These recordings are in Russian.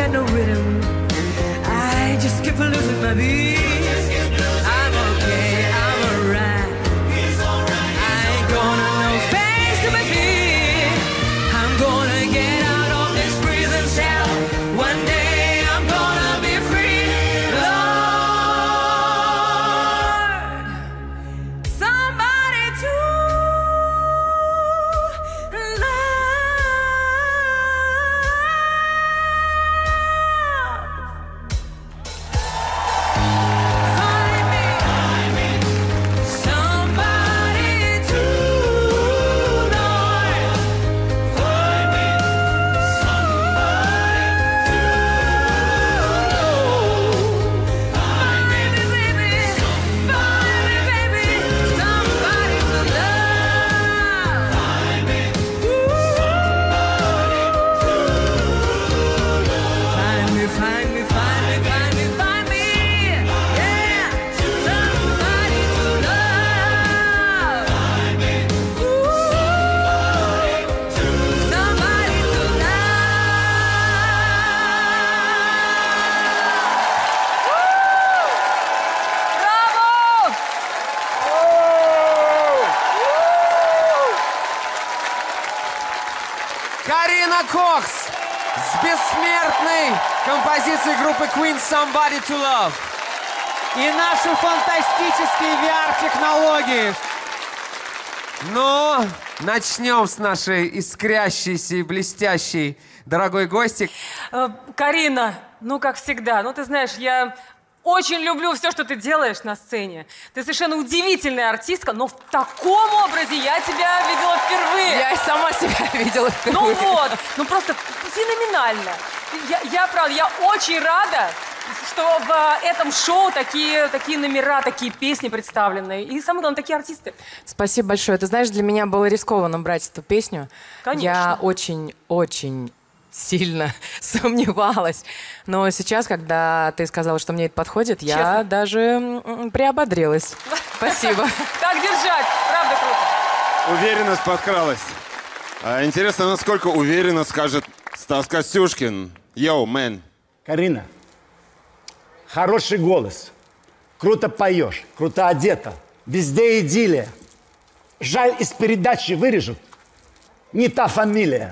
got no rhythm. I just keep losing my beat. I'm okay, I'm alright. I ain't gonna no face to my feet. I'm gonna get out of this prison cell. One day I'm gonna be free. Lord, somebody to Карина Кокс с бессмертной композицией группы Queen «Somebody to Love». И наши фантастические VR-технологии. Ну, начнем с нашей искрящейся и блестящей дорогой гости. Карина, ну, как всегда, ну, ты знаешь, я очень люблю все, что ты делаешь на сцене. Ты совершенно удивительная артистка, но в таком образе я тебя видела впервые. Я и сама себя видела впервые. Ну вот, ну просто феноменально. Правда, я очень рада, что в этом шоу такие номера, такие песни представлены. И самое главное, такие артисты. Спасибо большое. Ты знаешь, для меня было рискованно брать эту песню. Конечно. Я очень сильно сомневалась. Но сейчас, когда ты сказала, что мне это подходит, я даже приободрилась. Спасибо. Так держать, правда круто. Уверенность подкралась. Интересно, насколько уверенно скажет Стас Костюшкин. Йоу, мэн. Карина, хороший голос. Круто поешь, круто одета. Везде идиллия. Жаль, из передачи вырежут. Не та фамилия.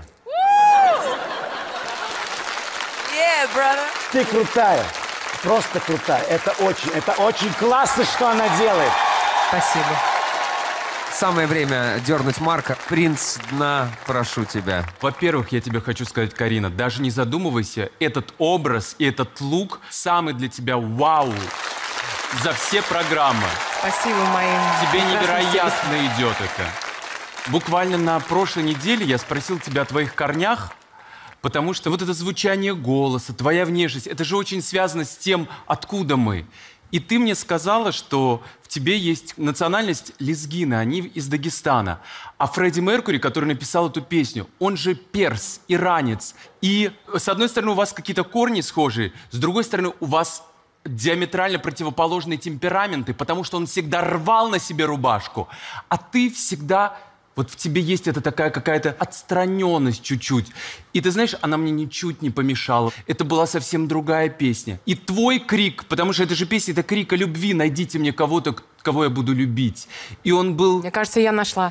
Ты крутая, просто крутая. Это очень классно, что она делает. Спасибо. Самое время дернуть Марка. Принц дна, прошу тебя. Во-первых, я тебе хочу сказать, Карина, даже не задумывайся, этот образ и этот лук самый для тебя вау за все программы. Спасибо моим. Тебе невероятно идет это. Буквально на прошлой неделе я спросил тебя о твоих корнях, потому что вот это звучание голоса, твоя внешность, это же очень связано с тем, откуда мы. И ты мне сказала, что в тебе есть национальность лезгины, они из Дагестана. А Фредди Меркьюри, который написал эту песню, он же перс, иранец. И с одной стороны у вас какие-то корни схожие, с другой стороны у вас диаметрально противоположные темпераменты, потому что он всегда рвал на себе рубашку, а ты всегда... Вот в тебе есть эта такая какая-то отстраненность чуть-чуть. И ты знаешь, она мне ничуть не помешала. Это была совсем другая песня. И твой крик, потому что это же песня, это крик о любви. Найдите мне кого-то, кого я буду любить. И он был... Мне кажется, я нашла.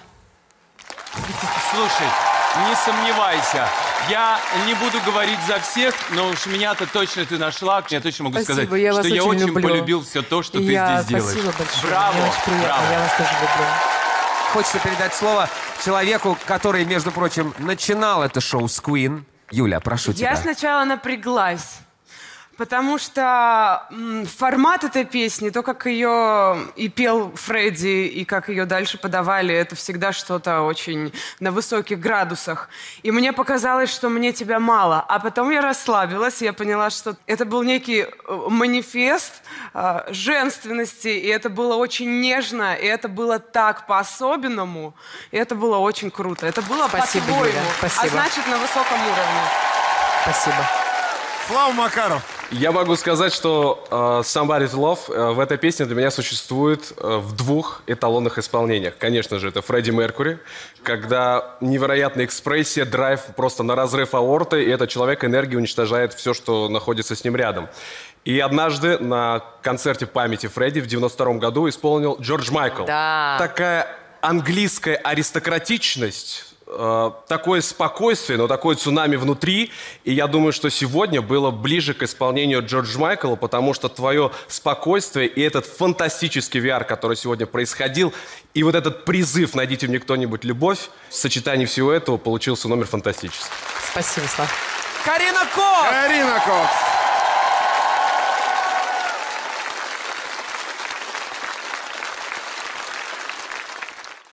Слушай, не сомневайся. Я не буду говорить за всех, но уж меня-то точно ты нашла. Я точно могу сказать, что я очень полюбил все то, что ты здесь делаешь. Спасибо большое. Браво, Мне очень приятно. браво. Я вас тоже люблю. Хочется передать слово человеку, который, между прочим, начинал это шоу с Queen. Юля, прошу тебя. Я сначала напряглась, потому что формат этой песни, то, как ее и пел Фредди, и как ее дальше подавали, это всегда что-то очень на высоких градусах. И мне показалось, что мне тебя мало. А потом я расслабилась, и я поняла, что это был некий манифест женственности, и это было очень нежно, и это было так по-особенному, и это было очень круто. Это было по-своему, а значит, на высоком уровне. Спасибо. Слава Макаров. Я могу сказать, что Somebody to Love в этой песне для меня существует в двух эталонных исполнениях. Конечно же, это Фредди Меркьюри, когда невероятная экспрессия, драйв просто на разрыв аорты, и этот человек энергией уничтожает все, что находится с ним рядом. И однажды на концерте памяти Фредди в 92 году исполнил Джордж Майкл. Да. Такая английская аристократичность, такое спокойствие, но такое цунами внутри. И я думаю, что сегодня было ближе к исполнению Джорджа Майкла, потому что твое спокойствие и этот фантастический VR, который сегодня происходил, и вот этот призыв «Найдите мне кто-нибудь любовь», в сочетании всего этого получился номер фантастический. Спасибо, Слав. Карина Кокс! Карина Кокс.